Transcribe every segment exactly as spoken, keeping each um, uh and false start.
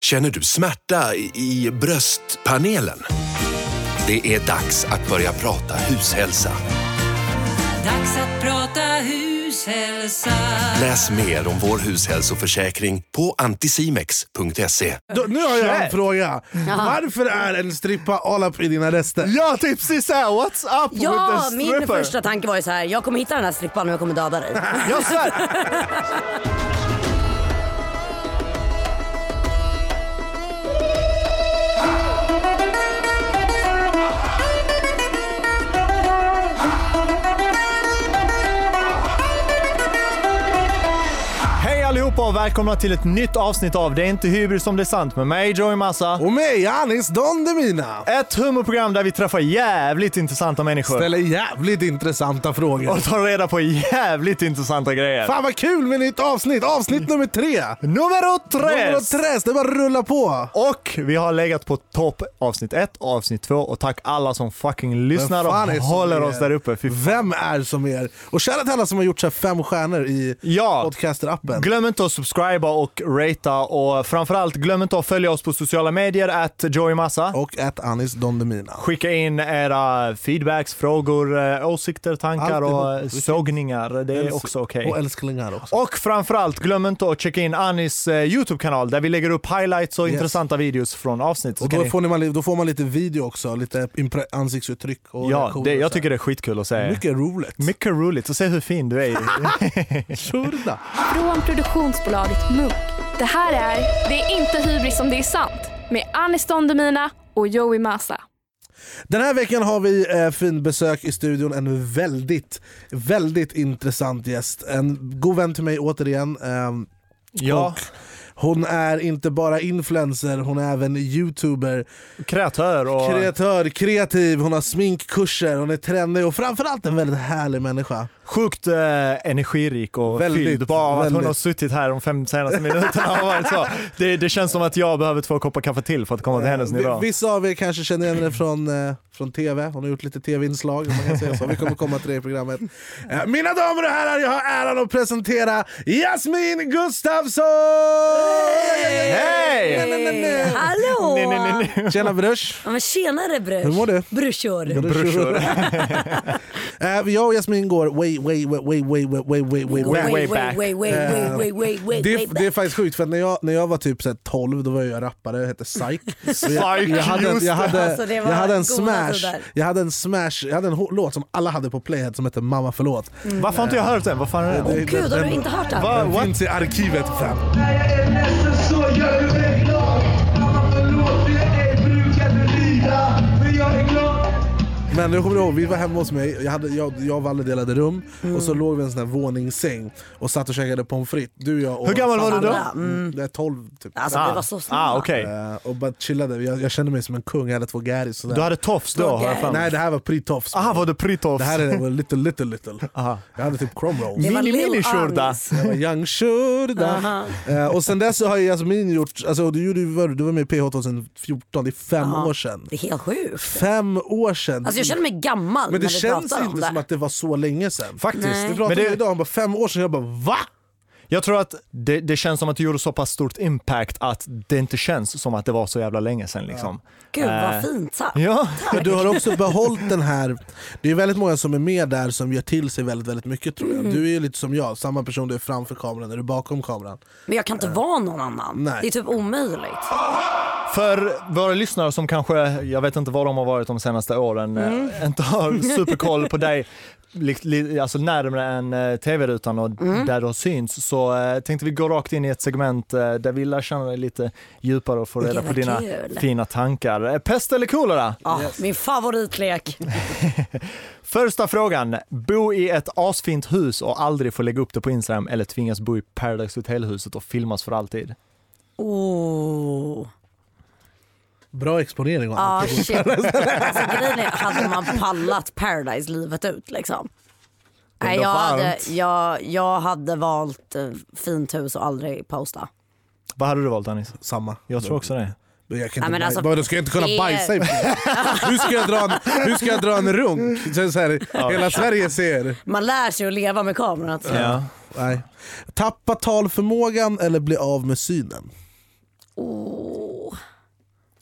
Känner du smärta i, i bröstpanelen? Det är dags att börja prata hushälsa. Dags att prata hushälsa. Läs mer om vår hushälsoförsäkring på anticimex punkt se. Då, nu har jag en fråga. Varför är en strippa all up i dina rester? Ja, typ precis såhär, what's up Ja, with the min stripper? första tanke var ju så här: jag kommer hitta den här strippan och jag kommer döda dig. Jag svär. Allihopa och välkomna till ett nytt avsnitt av Det är inte hybris som det är sant med mig, Joey Massa. Och mig, Anis Don Demina. Ett humorprogram där vi träffar jävligt intressanta människor. Ställer jävligt intressanta frågor. Och tar reda på jävligt intressanta grejer. Fan vad kul med nytt avsnitt. Avsnitt nummer tre. Numero tre. Numero tre, det bara rulla på. Och vi har legat på topp avsnitt ett och avsnitt två. Och tack alla som fucking lyssnar och håller oss där uppe. Vem är som er? Och kära till alla som har gjort så här fem stjärnor i ja. podcaster-appen. Glöm inte att subscriba och ratea och framförallt glöm inte att följa oss på sociala medier at Joey Massa och at Anis Don Demina. Skicka in era feedbacks, frågor, åsikter, tankar och Alltid. sågningar. Det är Äls- också okej. Okay. Och älsklingar också. Och framförallt glöm inte att checka in Anis uh, YouTube-kanal där vi lägger upp highlights och yes. intressanta videos från avsnitt. Och då får, man, då får man lite video också, lite impre- ansiktsuttryck och ja, det, jag tycker det är skitkul att se. Mycket roligt. Mycket roligt att se hur fin du är. Tjurda. Från produktionsbolaget Munk. Det här är Det är inte hybris som det är sant med Anis Don Demina och Joey Massa. Den här veckan har vi eh, fin besök i studion. En väldigt, väldigt intressant gäst. En god vän till mig återigen. Eh, ja. Och hon är inte bara influencer, hon är även youtuber. Kreatör och... Kreatör, kreativ, hon har sminkkurser, hon är trendig och framförallt en väldigt härlig människa. Sjukt eh, energirik och väldigt, fylld. Bara väldigt. att hon har suttit här de fem senaste minuterna har varit så. Det, det känns som att jag behöver två koppar kaffe till för att komma till hennes nivå. Vissa av er kanske känner igen henne från, eh, från tv. Hon har gjort lite tv-inslag, man kan säga så. Vi kommer komma till det i programmet. Eh, mina damer och herrar, jag har äran att presentera Jasmin Gustafsson! Hej! Hey! Hallå! Nej, nej, nej. Tjena brush. Ja, men tjenare brush. Hur mår du? Brushor. Brushor. eh, jag och Jasmin går way, way, way, way, way, way, way, way, way, way back. Way, way, way, way, way, way, det, way det är faktiskt sjukt för när jag, när jag var typ så här, tolv då var jag rappare, jag hette Psych. Psych, jag, jag hade, jag hade, alltså, jag hade en smash, jag hade en smash, jag hade en ho- låt som alla hade på Playhead som hette Mamma förlåt. Mm. Varför har inte jag hört den? Vad fan är det? Åh oh, gud, har du inte hört den? Den Va, finns i arkivet fram. Men jag kommer ihåg, vi var hemma hos mig. Jag, hade, jag, jag och Valle delade rum. Mm. Och så låg vi i en sån här våningssäng och satt och käkade pommes frites. Du, jag och hur gammal var du då? Mm. Det är tolv typ. Alltså ah. det var så snabbt. Ah, okay. uh, Och bara chillade. Jag, jag kände mig som en kung, jag hade två gäris. Du hade tofs då? Okay. Nej, det här var pre-tofs. Aha, var det pre-tofs? Det här är little, little, little. Aha. Jag hade typ chrome rolls. Mini, mini shurda. Jag var young shurda. uh, Och sen dess så har Jasmin gjort, alltså du, du, var, du var med i P H tjugohundrafjorton, det är fem Aha. år sedan. Det är helt sjukt. Fem år sedan. Alltså jag känner mig gammal. Men det när känns inte om det. som att det var så länge sedan. Faktiskt. Nej. Vi pratade Men det... idag om bara fem år sedan, jag bara va? Jag tror att det, det känns som att det gjorde så pass stort impact att det inte känns som att det var så jävla länge sedan liksom. Gud vad uh, fint sagt. Ja. Men du har också behållit den här. Det är väldigt många som är med där som gör till sig väldigt, väldigt mycket tror jag. Mm. Du är ju lite som jag, samma person, du är framför kameran, är du bakom kameran. Men jag kan inte uh. vara någon annan. Nej. Det är typ omöjligt. För våra lyssnare som kanske, jag vet inte var de har varit de senaste åren, mm. inte har superkoll på dig, alltså närmare än uh, tv-rutan och mm. där du har syns, så uh, tänkte vi gå rakt in i ett segment uh, där vi lär känna dig lite djupare och få reda på dina kul. fina tankar. Uh, pest eller kolera? Ja, yes. Min favoritlek. Första frågan, bo i ett asfint hus och aldrig få lägga upp det på Instagram eller tvingas bo i Paradise Hotel-huset och filmas för alltid? Oh. Bra exponering. Ah, shit. Alltså, grejen är, hade man pallat Paradise-livet ut liksom? Nej, jag, hade, jag, jag hade valt uh, fint hus och aldrig posta. Vad hade du valt, Anis? Samma. Jag tror också det. Jag kan Nej, inte, alltså, baj- du ska inte kunna är... bajsa i. Hur ska jag dra en, hur ska jag dra en runk? Så, så här, ja. Hela Sverige ser. Man lär sig att leva med kameran. Alltså. Ja. Nej. Tappa talförmågan eller bli av med synen? Oh.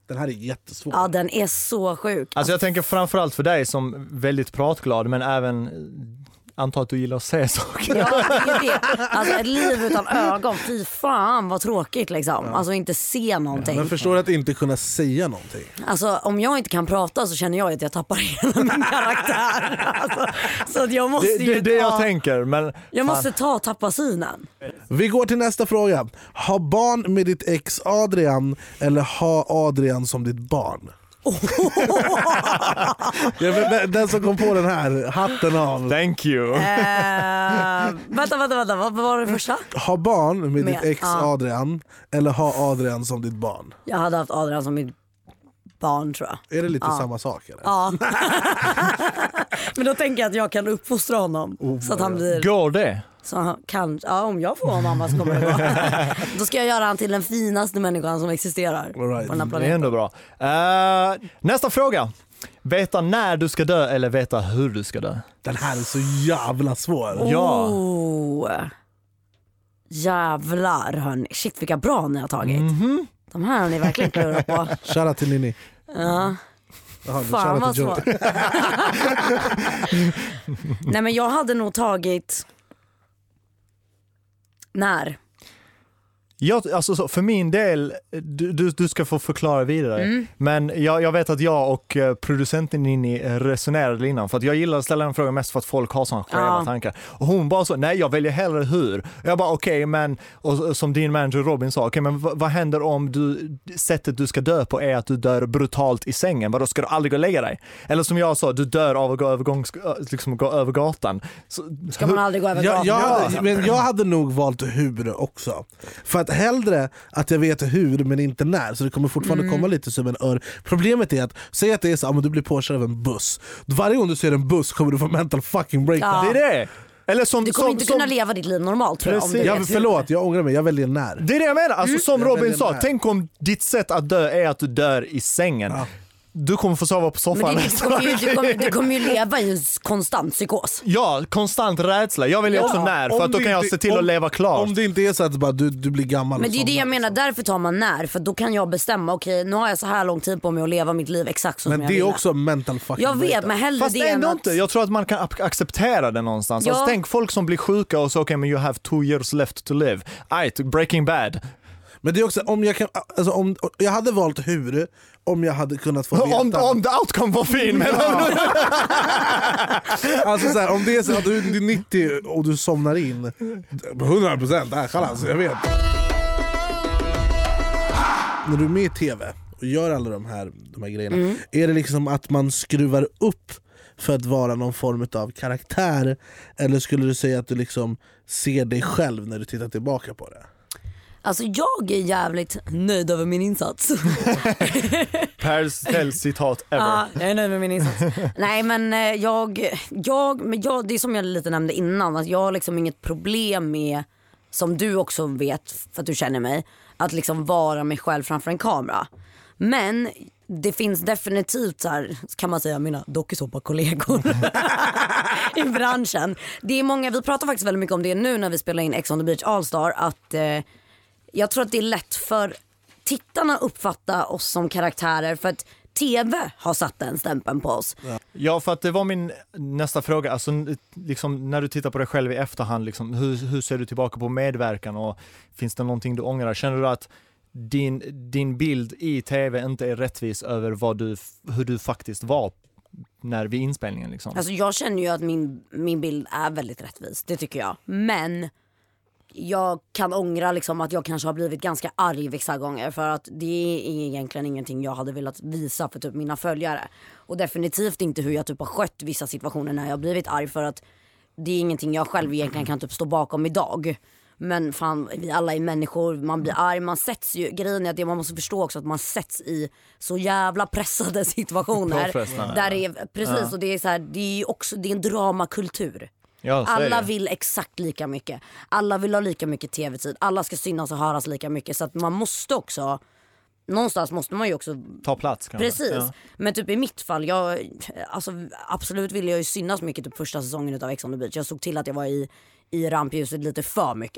Den här är jättesvår. Ja, den är så sjuk. Alltså jag tänker framförallt för dig som väldigt pratglad, men även antar att du gillar att se saker. Ja, det är det. Alltså ett liv utan ögon, fy fan vad tråkigt liksom. Ja. Alltså inte se någonting. Men förstår du att inte kunna säga någonting? Alltså om jag inte kan prata så känner jag att jag tappar hela min karaktär. Alltså, så att jag måste Det, ju det, det ta, jag tänker, men jag fan. måste ta tappa synen. Vi går till nästa fråga. Ha barn med ditt ex Adrian eller ha Adrian som ditt barn? Ja, men, den som kom på den här, hatten av. Thank you. Eh, vänta, vänta, vänta, vad var det första? Ha barn med, Med- ditt ex ja. Adrian eller ha Adrian som ditt barn? Jag hade haft Adrian som mitt barn tror jag. Är det lite Ja. samma sak eller? Ja. Men då tänker jag att jag kan uppfostra honom Oh, så att han blir Går det? så han kan, ja, om jag får en mamma så kommer det gå. Då ska jag göra han till den finaste människan som existerar All right. på den här Det är planeten. ändå bra. Uh, nästa fråga. Veta när du ska dö eller veta hur du ska dö? Den här är så jävla svår. Ja. Oh. Jävlar hörni. Shit vilka bra ni har tagit. Mhm. De här har ni verkligen klurat på. Shoutout till Nini. Ja. Jaha, Fan vad shoutout till Joey. svårt. Nej men jag hade nog tagit när. Jag, alltså, så, för min del, du, du, du ska få förklara vidare. Mm. Men jag, jag vet att jag och eh, producenten Nini resonerade innan. För att jag gillar att ställa en fråga mest för att folk har sådana skeva Ja. tankar. Och hon bara så, nej jag väljer hellre hur. Och jag bara okej, okay, men och, som din manager Robin sa, okej okay, men v- vad händer om du, sättet du ska dö på är att du dör brutalt i sängen? Vadå, ska du aldrig gå och lägga dig? Eller som jag sa, du dör av att gå över, gångs, liksom, gå över gatan. Så, Ska man aldrig gå över Jag, gatan? jag, hade, men jag hade nog valt hur också. För att hellre att jag vet hur men inte när, så det kommer fortfarande Mm. komma lite som en ör. Problemet är att, säg att det är så att du blir påkörd av en buss. Varje gång du ser en buss kommer du få mental fucking breakdown. Ja. det är det. Eller som, Du kommer som, inte som, kunna leva ditt liv normalt tror jag, om du Precis. Ja, vet men hur. förlåt, jag ångrar mig, jag väljer när. Det är det jag menar, alltså, Mm. som Jag Robin väljer sa, när. tänk om ditt sätt att dö är att du dör i sängen. Ja. Du kommer få sova på soffan Men det, du, nästa kommer ju, dag. du, kommer, du kommer ju leva i en konstant psykos. Ja, konstant rädsla. Jag väljer Ja, också när, för om att då det kan jag inte- se till om- att leva klart. Om det inte är så att bara, du, du blir gammal. Men och det är det somnar, jag menar, liksom. därför tar man när. För då kan jag bestämma, okej nu har jag så här lång tid på mig att leva mitt liv exakt så Men som jag det är vill. också mental fucking Jag vet, breakdown. men hellre Fast det än ändå att... inte. Jag tror att man kan ap- acceptera det någonstans. Ja. Alltså, tänk folk som blir sjuka och så, okej okay, men you have two years left to live. Right, Breaking Bad. Men det är också, om jag, kan, alltså, om, jag hade valt hur om jag hade kunnat få veta. Om, om the outcome var fin. Men... Alltså så här, om det är så att du du är nittio och du somnar in hundra procent, äh, chalas, jag vet. När du är med i tv och gör alla de här, de här grejerna, Mm. är det liksom att man skruvar upp för att vara någon form av karaktär, eller skulle du säga att du liksom ser dig själv när du tittar tillbaka på det? Alltså jag är jävligt nöjd över min insats. Pers Tells citat ever. Ja, jag är nöjd med min insats. Nej men eh, jag, jag, men jag, det är som jag lite nämnde innan, att jag har liksom inget problem med, som du också vet för att du känner mig, att liksom vara mig själv framför en kamera. Men det finns definitivt så här, kan man säga, mina dokusåpa-kollegor i branschen. Det är många, vi pratar faktiskt väldigt mycket om det nu när vi spelar in Ex on the Beach All-Star, att eh, jag tror att det är lätt för tittarna att uppfatta oss som karaktärer för att tv har satt den stämpeln på oss. Ja, för att det var min nästa fråga. Alltså, liksom, när du tittar på dig själv i efterhand, liksom, hur, hur ser du tillbaka på medverkan och finns det någonting du ångrar? Känner du att din, din bild i tv inte är rättvis över vad du, hur du faktiskt var när vid inspelningen? Liksom? Alltså jag känner ju att min, min bild är väldigt rättvis, det tycker jag. Men jag kan ångra liksom att jag kanske har blivit ganska arg vissa gånger, för att det är egentligen ingenting jag hade velat visa för typ mina följare. Och definitivt inte hur jag typ har skött vissa situationer när jag har blivit arg, för att det är ingenting jag själv egentligen kan typ stå bakom idag. Men fan, vi alla är människor, man blir arg, man sätts ju, grejen är att det man måste förstå också, att man sätts i så jävla pressade situationer. Påfrestande, Där det är, precis, Ja. och det är så här, det är ju också, det är en dramakultur. Ja, så är Alla det. vill exakt lika mycket. Alla vill ha lika mycket tv-tid. Alla ska synas och höras lika mycket. Så att man måste också, någonstans måste man ju också, Ta plats kanske. precis. Ja. Men typ i mitt fall, jag, alltså, absolut ville jag ju synas mycket typ första säsongen av Ex on the Beach. Jag såg till att jag var i, i rampljuset lite för mycket.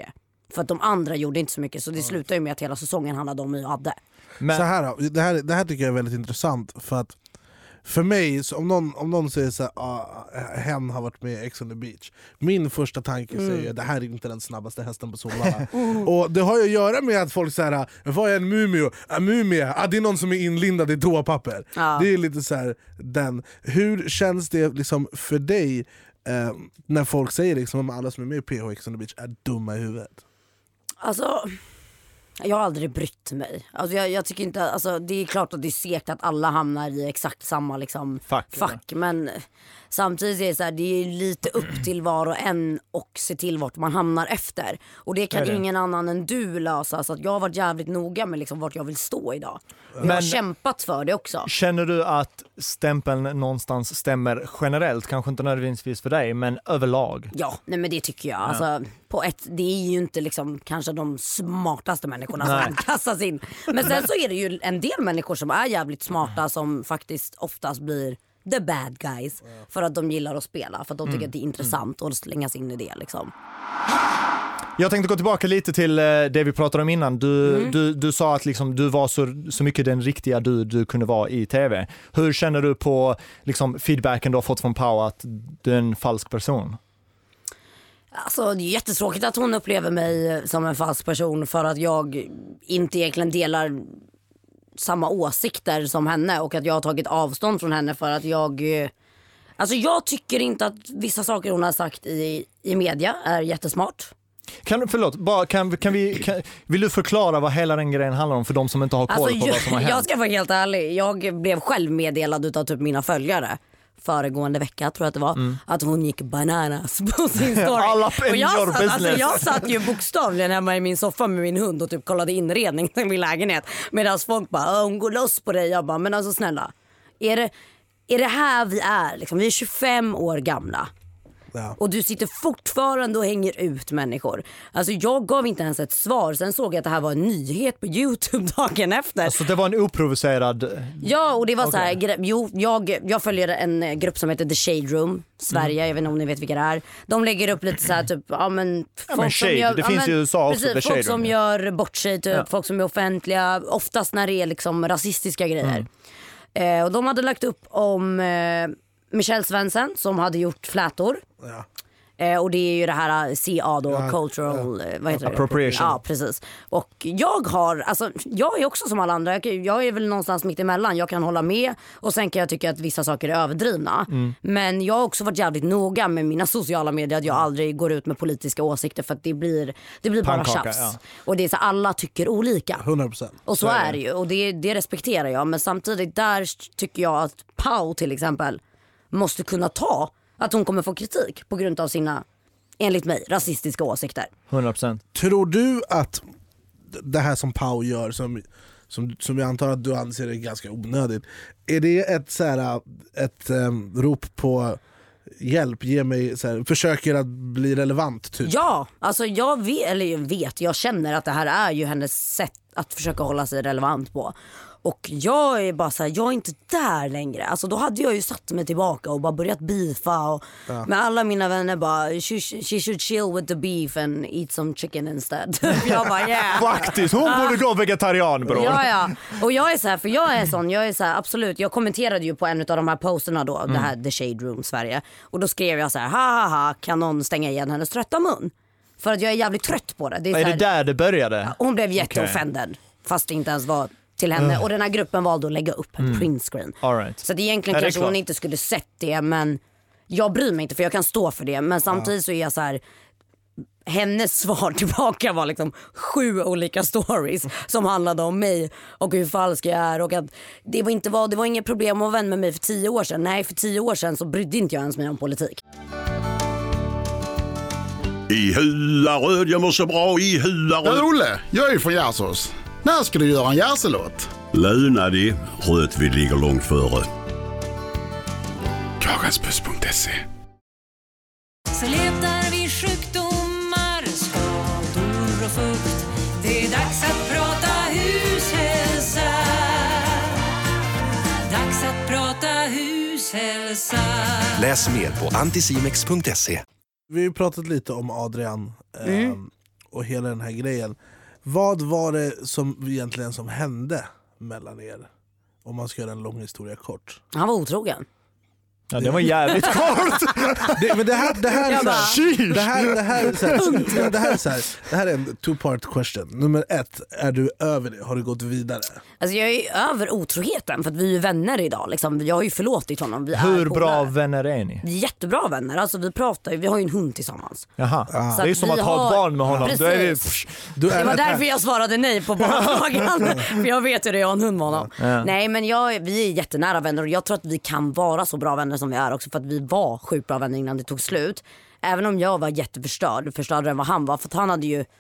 För att de andra gjorde inte så mycket. Så det slutade ju med att hela säsongen handlade om hur jag hade. Men... Så här, då, det, här, det här tycker jag är väldigt intressant. För att för mig, så om, någon, om någon säger så här, ah, hen har varit med i Ex on the Beach, min första tanke mm. säger det här är inte den snabbaste hästen på Solvalla. mm. Och det har ju att göra med att folk säger vad är en mumio? En mumie? Ah, det är någon som är inlindad i toapapper. Ja. Det är lite så här, den. Hur känns det liksom för dig eh, när folk säger liksom, att alla som är med i P H Ex on the Beach är dumma i huvudet? Alltså... Jag har aldrig brytt mig. Alltså jag, jag tycker inte, alltså det är klart att det är segt att alla hamnar i exakt samma liksom fack, fack men samtidigt är det så här, det är lite upp till var och en och se till vart man hamnar efter. Och det kan det. ingen annan än du lösa, så att jag har varit jävligt noga med liksom vart jag vill stå idag. Men jag har kämpat för det också. Känner du att stämpeln någonstans stämmer generellt, kanske inte nödvändigtvis för dig, men överlag? Ja, nej men det tycker jag. Ja. Alltså, på ett, det är ju inte liksom kanske de smartaste människorna nej. som kastas in. Men sen så är det ju en del människor som är jävligt smarta som faktiskt oftast blir the bad guys för att de gillar att spela, för att de tycker mm. att det är intressant mm. att slängas in i det liksom. Jag tänkte gå tillbaka lite till det vi pratade om innan. Du, mm. du, du sa att liksom, du var så, så mycket den riktiga du, du kunde vara i tv. Hur känner du på liksom, feedbacken du har fått från Pau att du är en falsk person? Alltså det är jättetråkigt att hon upplever mig som en falsk person, för att jag inte egentligen delar samma åsikter som henne och att jag har tagit avstånd från henne för att jag... Alltså jag tycker inte att vissa saker hon har sagt i, i media är jättesmart. Kan, förlåt, bara, kan, kan vi, kan, vill du förklara vad hela den grejen handlar om för de som inte har koll alltså, på jag, vad som har hänt? Jag ska vara helt ärlig, jag blev själv meddelad utav typ mina följare föregående vecka, tror jag att det var, mm. att hon gick bananas på sin story. Alla och jag, satt, alltså, jag satt ju bokstavligen hemma i min soffa med min hund och typ kollade inredning i min lägenhet, medan folk bara, hon går loss på dig. Jag bara, men alltså snälla, är det, är det här vi är? Liksom, vi är tjugofem år gamla. Ja. Och du sitter fortfarande och hänger ut människor. Alltså jag gav inte ens ett svar. Sen såg jag att det här var en nyhet på YouTube dagen efter. Alltså det var en oprovocerad... Ja, och det var okay. så här, jo, jag, jag följer en grupp som heter The Shade Room Sverige, mm. jag vet inte om ni vet vilka det är. De lägger upp lite så här typ, ja men folk ja, men shade, som gör, det ja, finns men, ju USA också, precis, folk som gör bort sig typ, ja. folk som är offentliga, oftast när det är liksom rasistiska grejer. Mm. Eh, och de hade lagt upp om eh, Michelle Svensson som hade gjort flätor. Ja. Eh, och det är ju det här C A då, ja, cultural ja. Vad heter det? Appropriation. Ja, precis. Och jag har, alltså jag är också som alla andra, jag, jag är väl någonstans mitt emellan. Jag kan hålla med och sen kan jag tycka att vissa saker är överdrivna. Mm. Men jag har också varit jävligt noga med mina sociala medier att jag aldrig går ut med politiska åsikter, för att det blir, det blir bara tjafs. Ja. Och det är så alla tycker olika. hundra procent. Och så, så är det ju, och det, det respekterar jag. Men samtidigt där tycker jag att Pau till exempel måste kunna ta att hon kommer få kritik på grund av sina, enligt mig, rasistiska åsikter. hundra procent. Tror du att det här som Pau gör, som, som, som jag antar att du anser är ganska onödigt, är det ett, så här, ett um, rop på hjälp, ge mig, så här, försöker att bli relevant typ? Ja, alltså jag vet, eller jag vet, jag känner att det här är ju hennes sätt att försöka hålla sig relevant på. Och jag är bara så här, jag är inte där längre. Alltså då hade jag ju satt mig tillbaka och bara börjat beefa och ja. med alla mina vänner bara she, she should chill with the beef and eat some chicken instead. Jag bara yeah. Faktiskt, hon borde gå vegetarian, bror. Ja, ja. Och jag är så här, för jag är sån, jag är så här, absolut. Jag kommenterade ju på en av de här posterna då, mm. det här The Shade Room Sverige. Och då skrev jag så här, ha ha ha, kan någon stänga igen hennes trötta mun? För att jag är jävligt trött på det. Det är, är så här, det där det började? Hon blev jätteoffended, okay. fast det inte ens var till henne. Uh. Och den här gruppen valde att lägga upp en mm. printscreen. All right. Så att egentligen kanske klart? hon inte skulle sett det, men jag bryr mig inte för jag kan stå för det. Men samtidigt uh. så är jag så här, hennes svar tillbaka var liksom sju olika stories som handlade om mig och hur falsk jag är, och att det var inte var, det var inget problem att vara vän med mig för tio år sedan. Nej, för tio år sedan så brydde inte jag ens mig om politik. I Huaröd, jag mår så bra i Huaröd. Ja, Olle, jag är från Gärsås. När ska du göra en Gärselåt? Löna dig, Rötvid ligger långt före. Kagensbuss punkt se. Så letar vi sjukdomar, skador och fukt. Det är dags att prata hushälsa. Dags att prata hushälsa. Läs mer på anticimex punkt se. Vi har ju pratat lite om Adrian. Mm. och hela den här grejen. Vad var det som egentligen som hände mellan er? Om man ska göra en lång historia kort. Han var otrogen. Ja, det var jävligt kort. Det, men det här, det här, Jag är bara, så här, det här, det här, är så här, det här är så här, det här är en two part question. Nummer ett, är du över det? Har du gått vidare? Alltså jag är över otroheten för att vi är ju vänner idag liksom. Jag har ju förlåtit honom. Vi Hur är bra polare. vänner är ni? Vi är jättebra vänner. Alltså vi pratar ju, vi har ju en hund tillsammans. Jaha. Så Det är att som vi att ha har- ett barn med honom. Precis. Då är vi... Du är Det var ett- därför jag svarade nej på barnfrågan. För jag vet ju det, jag har en hund med honom. Ja. Nej men jag, vi är jättenära vänner och jag tror att vi kan vara så bra vänner som vi är också för att vi var sjukt bra vänner innan det tog slut. Även om jag var jätteförstörd, förstörd än vad han var, för att han hade ju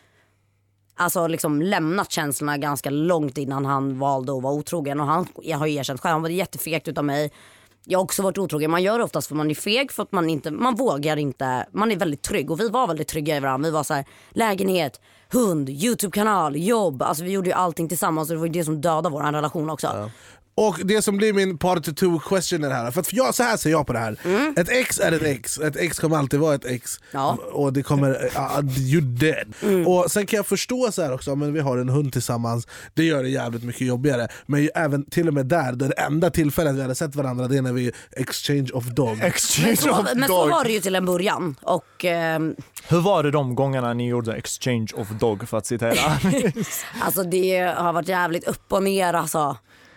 alltså liksom lämnat känslorna ganska långt innan han valde att vara otrogen och han, jag har ju erkänt själv, han var jättefegt utav mig. Jag har också varit otrogen, man gör det oftast för man är feg, för att man inte, man vågar inte, man är väldigt trygg och vi var väldigt trygga i varandra. Vi var så här, lägenhet, hund, YouTube-kanal, jobb, alltså vi gjorde ju allting tillsammans och det var ju det som dödade vår relation också. Ja. Och det som blir min part two question är det här. För att jag, så här ser jag på det här. Mm. Ett ex är ett ex. Ett ex kommer alltid vara ett ex. Ja. Och det kommer, uh, you dead. Mm. Och sen kan jag förstå så här också, men vi har en hund tillsammans. Det gör det jävligt mycket jobbigare. Men ju även till och med där, det enda tillfället vi hade sett varandra, det är när vi exchange of dog. Exchange Men så, of men så dog. var det ju till en början och ehm, Hur var det de gångerna ni gjorde exchange of dog, för att citera? alltså det har varit jävligt upp och ner alltså.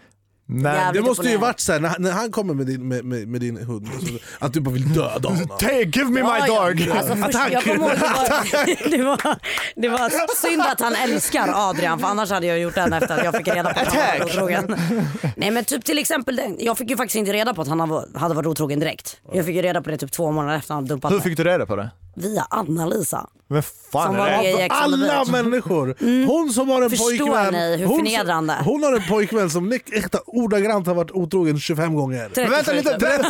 Men Jävligt Det måste ju imponerande. varit så här, när, när han kommer med din, med, med, med din hund, så, att du bara vill döda honom. Hey, give me my Ja, ja. dog! Alltså, först, Attack! jag kommer ihåg, det, var, det, var, det var synd att han älskar Adrian, för annars hade jag gjort den efter att jag fick reda på att han var otrogen. Nej men typ till exempel, den- jag fick ju faktiskt inte reda på att han hade varit otrogen direkt. Jag fick ju reda på det typ två månader efter han dumpat Hur mig. fick du reda på det? Via Anna-Lisa. Men fan Som är var det? med i Ex on the Alla Beach. människor. Hon som har en Förstår pojkvän. ni hur hon, förnedrande? som, hon har en pojkvän som Nick äkta ordagrant har varit otrogen tjugofem gånger. Men vänta lite, berätta!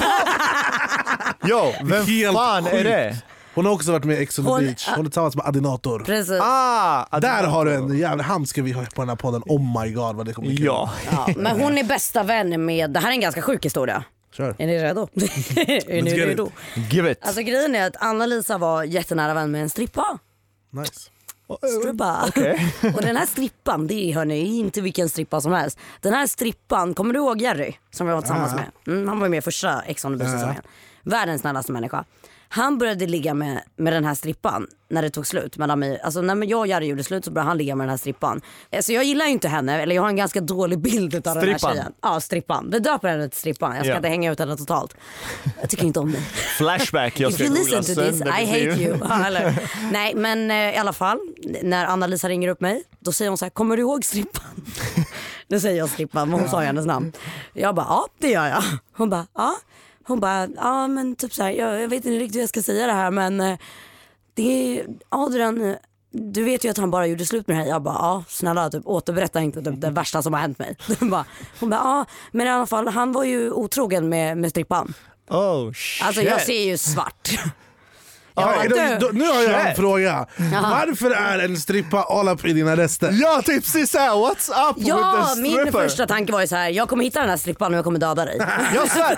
Jo, vem Helt fan är sjukt. det? Hon har också varit med i Ex on the Hon- Beach. Hon är tillsammans med Adinator. Precis. Ah, Där har du en jävla, han ska vi ha på den här podden. Oh my god vad det kommer bli kul. Ja. Ja, men hon är bästa vän med, det här är en ganska sjuk historia. Kör. Är ni redo? är ni get it. redo? Give it. Alltså grejen är att Anna-Lisa var jättenära vän med en strippa. Nice. Strippa. Okej. Och den här strippan, det är hörni, inte vilken strippa som helst. Den här strippan, kommer du ihåg Jerry som vi var tillsammans Ja. med? Mm, han var med i första Ex on the Beach-säsongen. Världens snällaste människa. Han började ligga med, med den här strippan när det tog slut mellan mig. Alltså när jag och Jerry gjorde slut så började han ligga med den här strippan. Alltså jag gillar ju inte henne, eller jag har en ganska dålig bild av den här Strippan. tjejen. Ja, strippan. Vi döper henne till strippan. Jag ska Ja. inte hänga ut henne totalt. Jag tycker inte om det. Flashback, jag If ska you googla listen to this, sönder I ditt hate liv. you. Ja, eller? Nej men eh, i alla fall, när Anna-Lisa ringer upp mig, då säger hon så här: kommer du ihåg strippan? Nu säger jag strippan, men hon sa ju hennes namn. Jag bara, ja det gör jag. Hon bara, ja. Hon bara, ja men typ så här, jag, jag vet inte riktigt hur jag ska säga det här, men eh, det är Adrian, eh, du vet ju att han bara gjorde slut med det här. Jag bara, ja snälla typ, återberätta inte typ, det värsta som har hänt mig. Hon bara, hon bara, ja men i alla fall, han var ju otrogen med, med strippan. Oh shit. Alltså jag ser ju svart. Jag Okej, bara, då, du. då, nu har jag en Shit. fråga. Varför är en strippa all up i dina rester? Ja, typ precis såhär, what's up Ja, with the min stripper? första tanke var ju så här: jag kommer hitta den här strippan och jag kommer döda dig. Jag svär.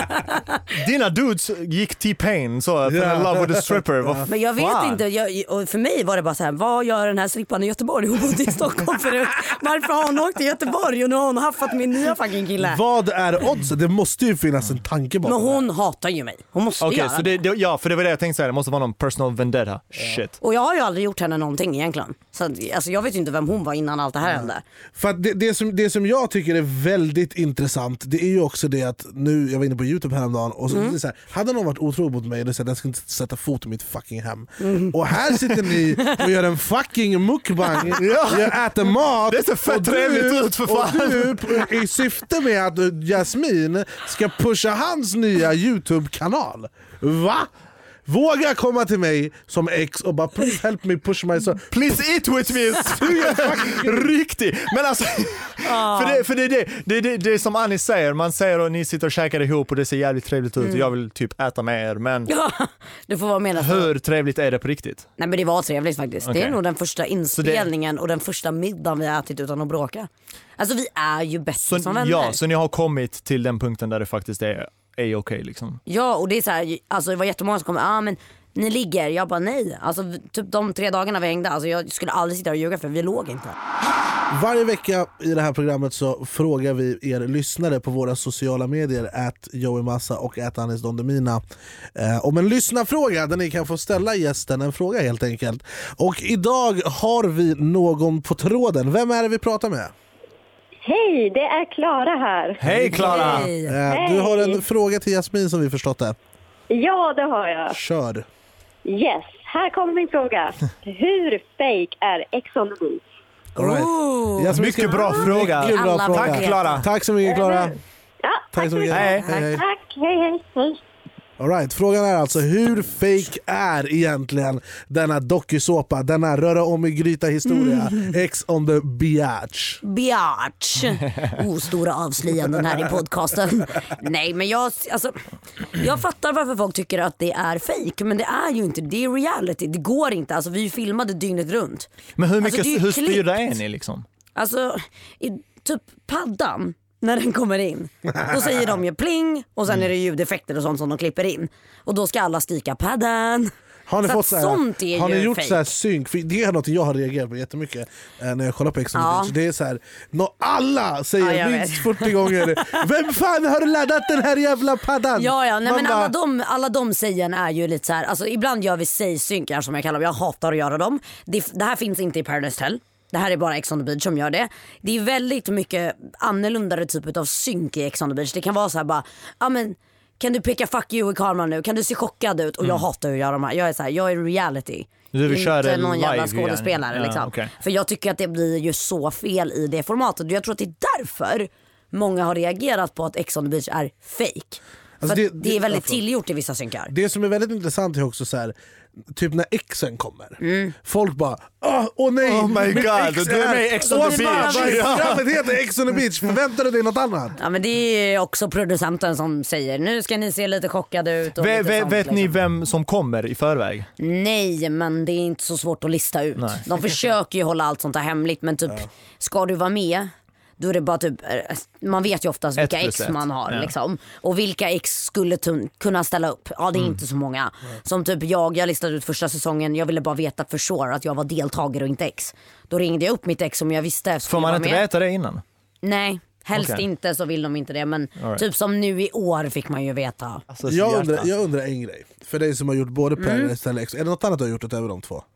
Dina dudes gick T-Pain så, för Ja. in love with a stripper. Vad Men jag vet fan? inte, jag, och för mig var det bara så här: vad gör den här strippan i Göteborg? Hon bodde i Stockholm förut. Varför har hon åkt till Göteborg och nu har hon haffat min nya fucking kille? Vad är odds? Det måste ju finnas en tanke bakom. Men hon hatar ju mig. Hon måste Okej, göra så det. det, det, ja, för det var det jag tänkte säga, det måste vara någon personal vendetta. Shit. Och jag har ju aldrig gjort henne någonting egentligen. Så att, alltså, jag vet ju inte vem hon var innan allt det här hände. För att det, det, som, det som jag tycker är väldigt intressant, det är ju också det att nu, jag var inne på YouTube häromdagen och så, Mm. det är så här, hade någon varit otrogen mot mig, det är så här, den ska inte sätta fot i mitt fucking hem. Och här sitter ni och gör en fucking mukbang, jag äter mat. Det ser fett och du- trevligt ut, för fan. Och du, p- i syfte med att Jasmin ska pusha hans nya YouTube-kanal. Va? Våga komma till mig som ex och bara please help me push myself. Please eat with me. Riktigt. Men alltså, för, det, för det, det, det, det, det är som Annie säger, man säger och ni sitter och käkar ihop och det ser jävligt trevligt ut och jag vill typ äta med er, men Ja, du får vara med nästa. hur trevligt är det på riktigt? Nej men det var trevligt faktiskt. Det Okej. är nog den första inspelningen och den första middagen vi har ätit utan att bråka. Alltså vi är ju bästa Så, som vänner. ja, så ni har kommit till den punkten där det faktiskt är, är okej liksom. Ja, och det är så här, alltså det var jättemånga som kom, ah, men ni ligger. Jag bara nej, alltså typ de tre dagarna vi hängde, alltså jag skulle aldrig sitta och ljuga för vi låg inte. Varje vecka i det här programmet så frågar vi er lyssnare på våra sociala medier at Joey Massa och at Anis Don Demina eh, om en lyssnarfråga där ni kan få ställa gästen en fråga helt enkelt. Och idag har vi någon på tråden. Vem är det vi pratar med? Hej, det är Klara här. Hej Klara! Hej. Eh, du har en fråga till Jasmin som vi förstått det. Ja, det har jag. Kör. Yes, här kommer min fråga. Hur fake är Ex on the Beach? All right. Oh. Jasmin, Mycket ska- bra fråga. Mycket bra Alla fråga. vet. Tack Klara! Tack så mycket Klara. Ja, Tack tack så så mycket. mycket. Hej. Hej, hej. Tack, hej, hej. hej. All right. Frågan är alltså hur fake är egentligen denna dokusåpa, denna röra om i gryta historia Ex on the Beach. Biatch. Oh, stora avslöjanden här i podcasten. Nej, men jag, alltså, jag fattar varför folk tycker att det är fake, men det är ju inte, det är reality, det går inte, alltså vi filmade dygnet runt. Men hur, mycket, Alltså, det är ju hur klippt. styrda är ni liksom? Alltså, i typ paddan när den kommer in, då säger de ju pling och sen är det ljudeffekter och sånt som de klipper in. Och då ska alla skrika paddan. Har ni, Så fått att så här, sånt är har ni ju gjort fake. så här synk? För det är något jag har reagerat på jättemycket eh, när jag kollar på Ex on the Ja. Beach. Det är så här, nå, alla säger Ja, jag minst vet. fyrtio gånger vem fan har laddat den här jävla paddan? Ja, ja, nej, Man men bara, alla de, alla de sägen är ju lite så här, alltså ibland gör vi sägsynkar som jag kallar dem, jag hatar att göra dem. Det, det här finns inte i Paradise Hotel. Det här är bara Ex on the Beach som gör det. Det är väldigt mycket annorlunda typ av synk i Ex on the Beach. Det kan vara så här bara, ja men kan du peka fuck you i kameran nu? Kan du se chockad ut? Och jag hatar att göra de här. Jag är så här, jag är reality. Du vill köra inte någon jävla live igen. skådespelare Ja, liksom. okay. För jag tycker att det blir ju så fel i det formatet. Jag tror att det är därför många har reagerat på att Ex on the Beach är fake. Alltså För det- det, det är det- väldigt ja, förlåt. tillgjort i vissa synkar. Det som är väldigt intressant är också så här, typ när exen kommer. Mm. Folk bara, åh oh, nej, Oh my mitt God, ex du är med i Ex on the Och så bara, Beach. vad- Ja. Programmet heter Ex on the Beach, förväntar du dig något annat? Ja, men det är också producenten som säger nu ska ni se lite chockade ut. Och Ve, lite ve, sånt, vet liksom. ni vem som kommer i förväg? Nej, men det är inte så svårt att lista ut. Nej. De försöker ju hålla allt sånt här hemligt, men typ ska du vara med, då är det bara typ, man vet ju oftast vilka Ett plus ex ett. man har Ja. liksom. Och vilka ex skulle tun- kunna ställa upp. Ja, det är Mm. inte så många. Som typ jag, jag listade ut första säsongen. Jag ville bara veta för sure att jag var deltagare och inte ex. Då ringde jag upp mitt ex som jag visste skulle Får man vara inte med. veta det innan? Nej, helst Okej. inte, så vill de inte det. Men All right. typ som nu i år fick man ju veta. Alltså, Jag hjärta. undrar, jag undrar en grej, för dig som har gjort både Mm. Paradise och Ex, är det något annat du har gjort utöver de två?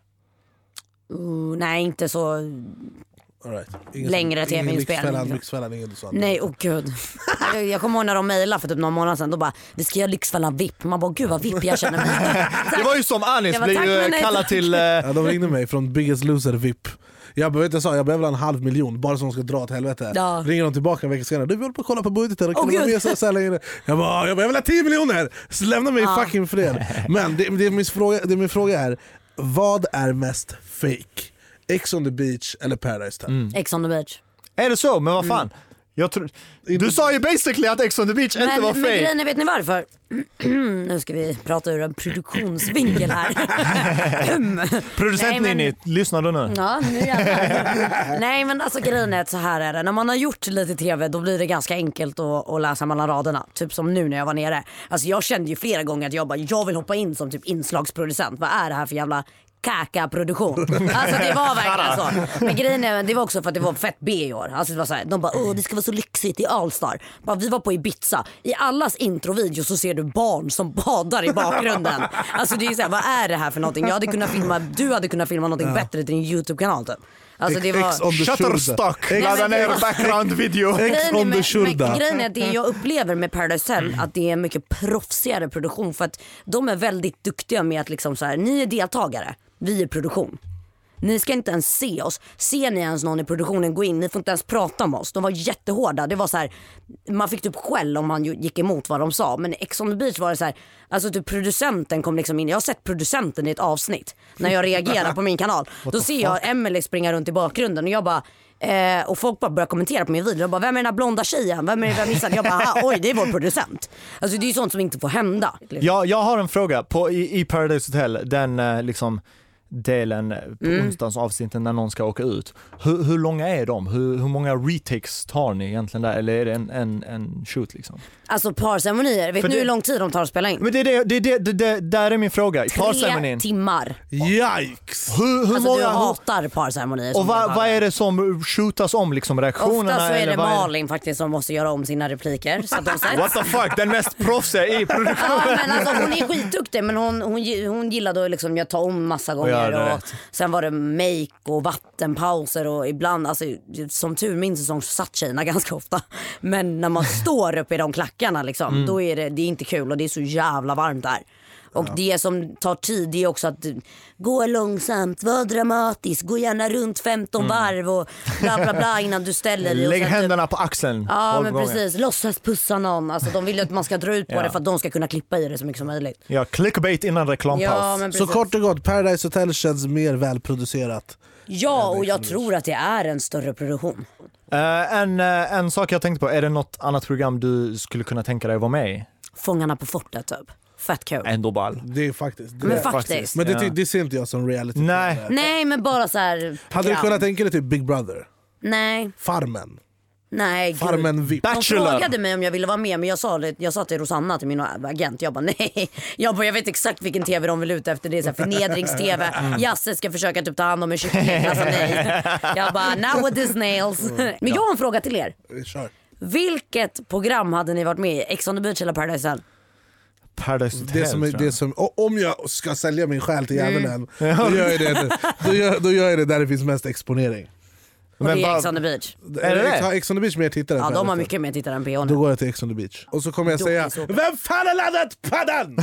Uh, nej, inte så. All right. Ingen Längre som- ingen tv-inspelning. Lyxfällan, Lyxfällan, ingen sånt. Nej, åh gud. Jag, jag kommer ihåg när de mejlade för typ någon månad sedan. Då bara, vi ska göra Lyxfällan V I P. Man bara, gud vad V I P jag känner mig. Det var ju som Anis Jag bara, blev tack, ju men nej, kallad tack. till... eh, Ja, de ringde mig från Biggest Loser V I P. Jag vet jag sa, jag behöver en halv miljon bara som de ska dra till helvete. Ja. Ringer de tillbaka en vecka senare. Du vill hålla på att kolla på budgeten. Kan Åh, du vara Gud. med så, så här länge? Jag bara, jag bara, jag vill ha tio miljoner. Så lämna mig i Ja. fucking fred. Men det, det, min fråga, det min fråga är, vad är mest fake? Ex on the Beach eller Paradise Hotel? Ex on the Beach. Är det så? Men vad fan? Jag tror... Du sa ju basically att Ex on the Beach inte Men, var men fake. grejen är, vet ni varför? Nu ska vi prata ur en produktionsvinkel här. Producent Nej, men- Ninni, lyssnar du nu? Ja, nu jävlar. Nej, men alltså grejen är att så här är det. När man har gjort lite tv, då blir det ganska enkelt att, att läsa mellan raderna. Typ som nu när jag var nere. Alltså jag kände ju flera gånger att jag bara, jag vill hoppa in som typ inslagsproducent. Vad är det här för jävla kaka-produktion? Alltså det var verkligen så. Men grejen är, det var också för att det var fett B i år. Alltså det var så här, de bara, åh det ska vara så lyxigt i Allstar. Bara, vi var på Ibiza. I allas introvideo så ser du barn som badar i bakgrunden. Alltså det är så här, vad är det här för någonting? Jag hade kunnat filma, du hade kunnat filma någonting bättre till din YouTube-kanal typ. Alltså det var... Ex on the Shutterstock, Ex- ladda men det ner var- background video. Ex Grejen är, on the med, Shurda. med, grejen är att det jag upplever med Paradise Hotel att det är en mycket proffsigare produktion, för att de är väldigt duktiga med att liksom så här, ni är deltagare, vi är produktion. Ni ska inte ens se oss. Ser ni ens någon i produktionen gå in, ni får inte ens prata med oss. De var jättehårda. Det var så här, man fick typ skäll om man ju gick emot vad de sa. Men Ex on the Beach var det så här, alltså typ producenten kom liksom in. Jag har sett producenten i ett avsnitt när jag reagerar på min kanal. Då ser jag Emily springa runt i bakgrunden och jag bara Eh, och folk bara börjar kommentera på min video. Jag bara, vem är den här blonda tjejen? Vem är det vi har missat? Jag bara, aha, oj det är vår producent. Alltså det är ju sånt som inte får hända. Jag, jag har en fråga. På, i, I Paradise Hotel, den, eh, liksom, delen på Mm. onsdagens avsnitten när någon ska åka ut. Hur, hur långa är de? Hur, hur många retakes tar ni egentligen där? Eller är det en, en, en shoot liksom? Alltså parceremonier, vet För du det- hur lång tid de tar att spela in? Men det är det, det, det, det, det där är min fråga. Tre Parceremonin. timmar. Yikes! Hur, hur Alltså många... du hatar parceremonier. och vad, vad är det som shootas om? Liksom reaktionerna? Ofta så är eller det vad Malin faktiskt som måste göra om sina repliker så att de sätts. What the fuck, den mest proffsiga i produktionen. Ja, men alltså, hon är skitduktig men hon, hon, hon gillade att liksom, jag tar om massa göra gånger det och rätt. sen var det make och vattenpauser och ibland, alltså, som tur min säsong så satt tjejerna ganska ofta men när man står upp i de klackarna liksom, Mm. då är det, det är inte kul och det är så jävla varmt där. Och det som tar tid det är också att gå långsamt, var dramatisk, gå gärna runt femton varv och bla bla bla innan du ställer dig. och Lägg sen typ- händerna på axeln. Ja tolv men gånger. precis, låtsas pussa någon. Alltså, de vill ju att man ska dra ut på Ja. det för att de ska kunna klippa i det så mycket som möjligt. Ja, clickbait innan reklampaus. Ja, men Så precis. kort och gott, Paradise Hotel känns mer välproducerat. Ja, och jag tror att det är en större produktion. Eh, en, eh, en sak jag tänkte på, är det något annat program du skulle kunna tänka dig att vara med i? Fångarna på fortet typ. Fett kul. Ändå ball. Det är faktiskt det. Men är- faktiskt. Men det, ty- Ja. det ser inte jag som reality. Nej. Nej men bara så här. Hade du program. kunnat tänka dig typ Big Brother? Nej, Farmen? nej gud. Farmen V I P? De Bachelor. frågade mig om jag ville vara med men jag sa, det, jag sa till Rosanna, till min agent, jag bara nej. Jag, bara, jag vet exakt vilken tv de vill ut efter, det är så här förnedrings-tv. Jasse ska försöka typ ta hand om en kyckling, alltså nej. Jag bara now with the snails. Men jag har en fråga till er. Kör. Vilket program hade ni varit med i? Ex on the beach eller Paradise Hotel? Paradise Hotel, Det som är, tror jag. det som, o- om jag ska sälja min själ till djävulen, då, gör jag det, då, gör, då gör jag det där det finns mest exponering. Och Men det är vad- Ex on the beach. Är det det? Har Ex on the beach mer tittare? än Ja, de har Paradise mycket mer tittare än P H Då nu. går jag till Ex on the beach. Och så kommer jag Då säga, är så- vem fan har laddat paddan?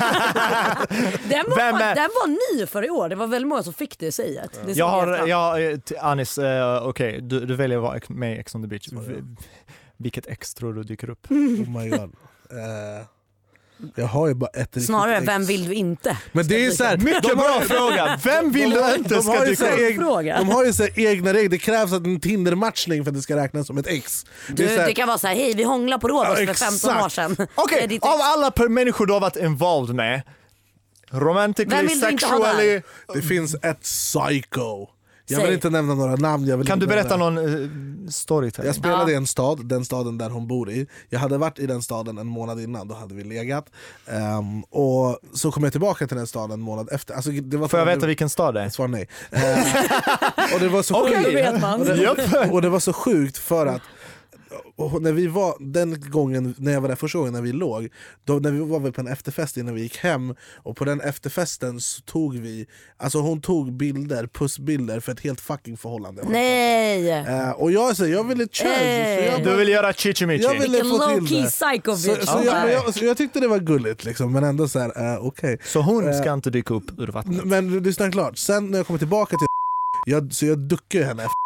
Den var, Vem är- den var ny för i år, det var väldigt många som fick det säget. Det såg Jag har, helt jag, eh, t- Anis, uh, okej, du, du väljer att vara ex- med i Ex on the beach. V- Vilket ex tror du dyker upp? Oh my god. Eh, jag har ju bara ett riktigt Snarare, ex. vem vill du inte? Men det är så här, Mycket de bra har- fråga! Vem vill de har- du inte de ska har ju dyka så här upp? eg- Fråga. De har ju så här egna regler, det krävs att en Tindermatchning för att det ska räknas som ett ex. Det Du, är så här- det kan vara så här, hej vi hånglar på Rådhus Ja, för femton år exakt. sedan. Okej, Det är ditt av ex. alla per- människor du har varit involved med, Vem romantically, vill du inte ha där? sexually, Det finns ett psycho. Jag vill Säg. inte nämna några namn. Jag vill kan inte du berätta nämna- någon uh, story till Jag mig? spelade Ja. i en stad, den staden där hon bor i. Jag hade varit i den staden en månad innan, då hade vi legat. Ehm, och så kom jag tillbaka till den staden en månad efter. Alltså, det var Får jag det- veta vilken stad det är? Svar nej. Ehm, och det var så Okej. sjukt. Då vet man. Och det, Japp. och det var så sjukt för att och när vi var, den gången när jag var där första gången när vi låg, då, när vi var väl på en efterfest innan vi gick hem, och på den efterfesten så tog vi, alltså hon tog bilder, pussbilder för ett helt fucking förhållande. Nej! Eh, och jag säger, jag ville church, Hey. så jag, Du bara, vill göra chichimichi? jag ville Vilken få till low-key det. psycho Så, bitch. så, jag, Okej. jag, så jag tyckte det var gulligt liksom, men ändå så här, eh, okej. Så hon ska Eh, inte dyka upp ur vattnet? Men lyssna klart, sen när jag kommer tillbaka till jag, så jag duckar henne efter.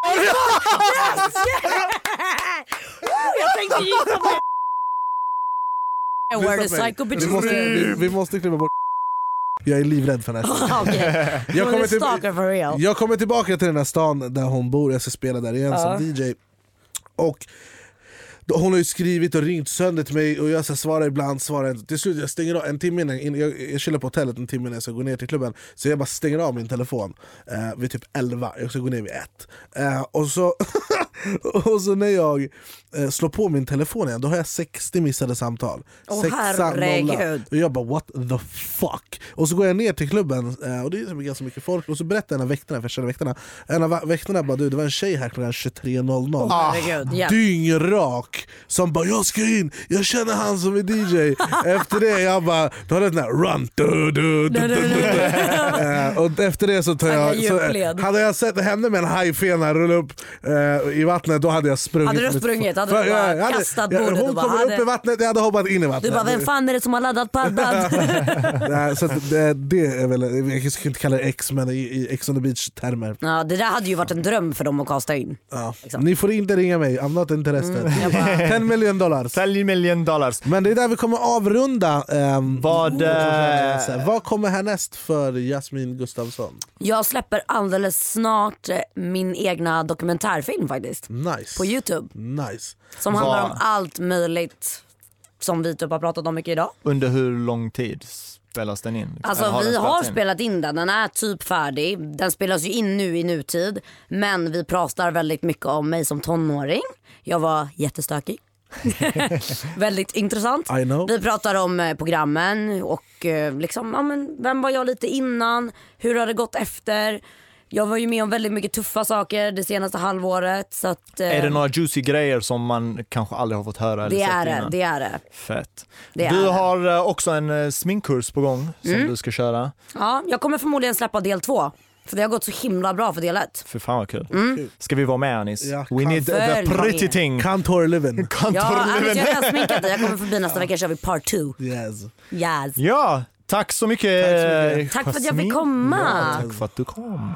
Jag tänkte gissa på Where the Lyssna på mig. psycho bitch vi, måste, vi, vi måste klippa bort. Jag är livrädd för den här saken. Okej, Jag hon kommer är till- stalker for real. Jag kommer tillbaka till den här stan där hon bor, jag ska spela där igen Ja. som D J. Och då, hon har ju skrivit och ringt sönder till mig och jag så svarar ibland, svarar inte. Till slut jag stänger av en timme innan, in- jag, jag chillar på hotellet en timme innan jag ska gå ner till klubben. Så jag bara stänger av min telefon eh, vid typ elva, jag ska gå ner vid ett. Eh, och, så och så när jag eh, slår på min telefon igen, då har jag sextio missade samtal. Åh, Sexa, herregud. nolla. Och jag bara what the fuck. Och så går jag ner till klubben eh, och det är ganska mycket folk. Och så berättar en av väktarna, för jag känner väktarna, en av väktarna bara du, det var en tjej här klockan tjugotre noll noll. Herregud, ja. Dyngrak som bara jag ska in, jag känner han som är D J. Efter det jag bara, då har det den här run du, du, du, du, du. Eh, och efter det så tar Han är jag så, djupled. hade jag sett henne med en hajfena rulla upp eh, i vattnet, då hade jag sprungit. Hade du sprungit? Hade du För- bara jag hade- kastat jag- bordet Hon och bara, kommer hade- upp i vattnet, jag hade hoppat in i vattnet. Du bara, vem fan är det som har laddat paddan? Nej, så att det, det är väl, jag ska inte kalla det X, men i, i X on the beach-termer. Ja, det där hade ju varit en dröm för dem att kasta in. Ja. Exakt. Ni får inte ringa mig, I'm not interested. Mm, jag bara- ten million dollars. Sälj million dollars. Men det är där vi kommer avrunda. ehm, Vad, eh, Vad kommer härnäst för Jasmin Gustafsson? Jag släpper alldeles snart eh, min egna dokumentärfilm faktiskt. Nice. På YouTube. Nice. Som Vad- handlar om allt möjligt som vi typ har pratat om mycket idag. Under hur lång tid? spelas den in? Alltså Eller vi den har spelats in? spelat in den, den är typ färdig. Den spelas ju in nu i nutid. Men vi pratar väldigt mycket om mig som tonåring. Jag var jättestökig. Väldigt intressant. I know. Vi pratar om eh, programmen och eh, liksom, ja, men, vem var jag lite innan? Hur har det gått efter? Jag var ju med om väldigt mycket tuffa saker det senaste halvåret. Så att, eh, Är det några juicy grejer som man kanske aldrig har fått höra eller det sett är det, innan? det är det. Fett. Det är du det. har eh, också en eh, sminkkurs på gång som Mm. du ska köra. Ja, jag kommer förmodligen släppa del två. För det har gått så himla bra för del ett. För fan vad kul. Mm. Ska vi vara med, Anis? Ja, We need the Följ pretty med. thing. Kantor Living. Kantor Ja, Alice, living. jag har redan sminkat dig. Jag kommer förbi nästa vecka, kör vi part two. Yes. Yes. Ja, tack så mycket. Tack så mycket. Tack för att jag Jasmin. fick komma. Ja, tack för att du kom.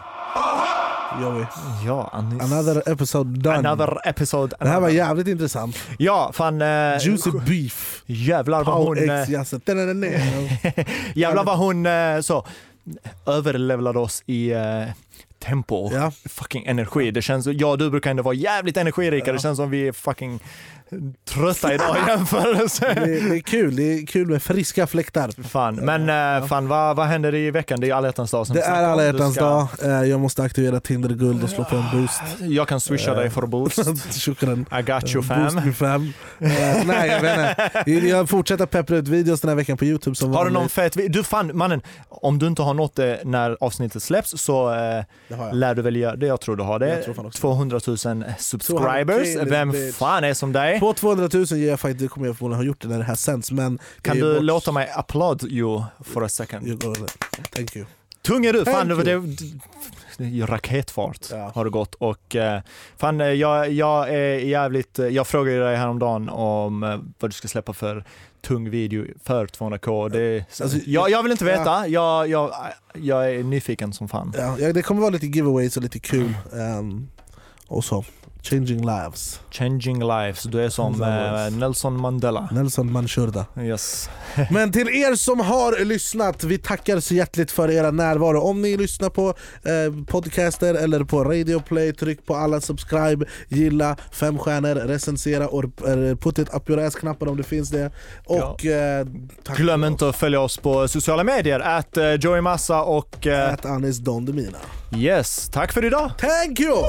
Joey. Ja, Anis. Another episode done. Another episode. Det här var another. jävligt intressant. Ja, fan. Eh, Juicy beef. Jävlar vad hon... Power eh, X, yes. Den Jävlar vad hon eh, så överlevlade oss i eh, tempo. Ja. Fucking energi. Det känns, ja, du brukar ändå vara jävligt energirika. Ja. Det känns som vi är fucking trötta idag i jämförelse. det, det är kul, det är kul med friska fläktar. Fan, men eh, fan, vad, vad händer i veckan? Det är ju alla hjärtans dag som Det vi är snackar om. alla Du hjärtans ska- dag. Eh, Jag måste aktivera Tinder Guld och slå på en boost. Jag kan swisha dig för boost. Shukran. I got you Boost fam. me fam. Eh, nej, jag vet inte. Jag fortsätter peppra ut videos den här veckan på YouTube som Har du någon vanligt. fet vi- Du fan, mannen, om du inte har nått det när avsnittet släpps så eh, Det har jag. lär du väl göra det. Jag tror du har Jag det. tror fan också. tvåhundratusen subscribers. tvåhundra Vem bitch. fan är som dig? På tvåhundratusen ger jag faktiskt, det kommer jag förmodligen ha gjort det när det här sänds, men Kan det är du bort- låta mig applaud you for a second? You go there. Thank you. Tung är du, fan Thank det, you. det, det är ju raketfart Ja. har det gått och eh, fan eh, jag, jag är jävligt, eh, jag frågade dig häromdagen om eh, vad du ska släppa för tung video för tvåhundra k. Det, Alltså, jag, jag vill inte veta, ja. jag, jag, jag är nyfiken som fan. Ja, ja, det kommer vara lite giveaways och lite kul. Um, och så. Changing lives. Changing lives, du är som eh, Nelson Mandela. Nelson Manchurda. Yes. Men till er som har lyssnat, vi tackar så hjärtligt för era närvaro. Om ni lyssnar på eh, podcaster eller på Radio Play, tryck på alla subscribe, gilla, fem stjärnor, recensera och eh, put it up your ass-knappar om det finns det. Och eh, tack Glöm för inte att följa oss på sociala medier, at uh, Joey Massa och uh, att Anis Don Demina. yes, tack för idag. Thank you!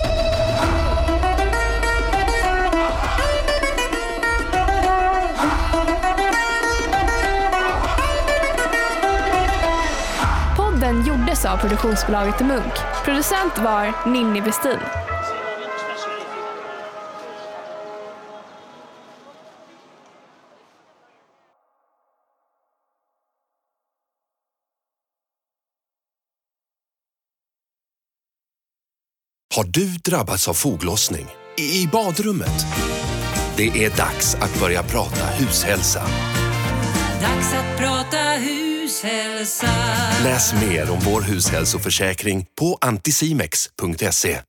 Podden gjordes av produktionsbolaget Munk. Producent var Ninni Westin. Har du drabbats av foglossning i badrummet? Det är dags att börja prata hushälsa. Dags att prata hushälsa. Läs mer om vår hushälsoförsäkring på anticimex punkt se.